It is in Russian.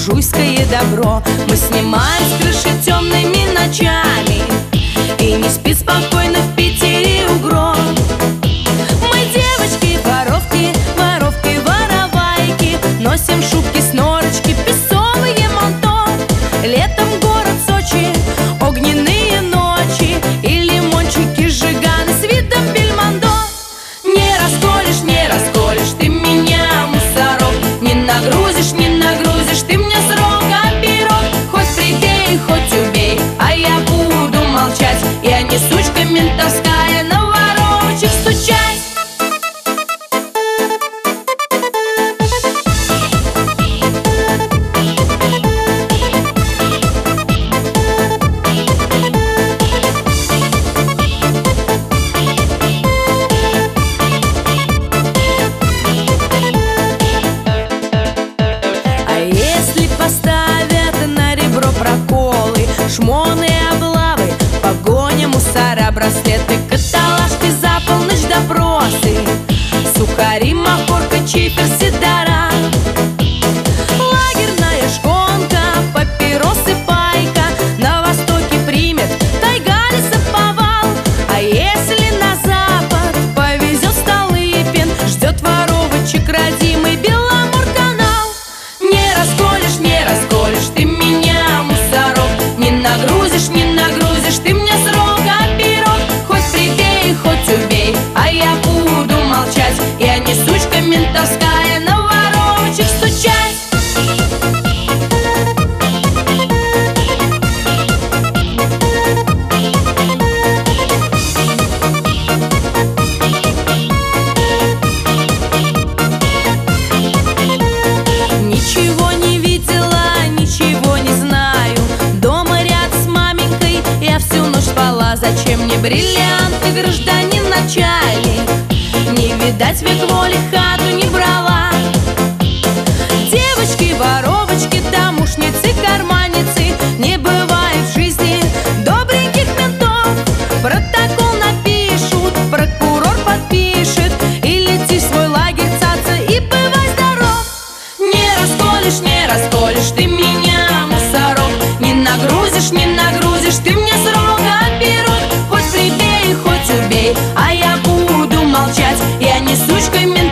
буржуйское добро. Мы снимаем с крыши темными ночами, и не спит спокойно в Питере угром. Мы девочки, воровки, воровки, воровайки, носим шубки, снорочки, песовые манто. Летом город Сочи, огненные ночи, и лимончики сжиганы с видом Бельмондо. Не расколешь, не расколешь ты меня, мусорок, не нагрузишь, не нагрузишь ты мне с рога пирог. Хоть прибей, хоть убей, а я буду молчать. Я не сучка ментовская, на ворочек стучать. Проколы, шмоны, облавы, погоня, мусора, браслеты, каталажки, за полночь допросы, сухари, махорка, чифер, сидора, лагерная шконка, папиросы, пайка, на востоке примет тайга, лесоповал. А если на запад повезет Столыпин, ждет воровочек родимый Беломорканал. Не расколешь, не расколешь ты меня, мусорок, не нагрузишь, не нагрузишь ты мне с рога пирог. Хоть прибей, хоть убей, а я буду молчать. Я не сучка ментовская, на ворочек стучать. Ничего не видела, ничего не знаю. Дома рядом с маменькой я всю ночь спала. Зачем мне бриллианты, гражданин начальник? Не видать, век воли хату не брала. Девочки, воровочки, домушницы, карманницы, не бывает в жизни добреньких ментов. Протокол напишут, прокурор подпишет, и лети в свой лагерь, цаца, и бывай здоров. Не расколешь, не расколешь ты меня, мусорок, не нагрузишь, не нагрузишь ты мне с рога пирог. Хоть прибей, хоть убей, а я буду молчать. Я не сучка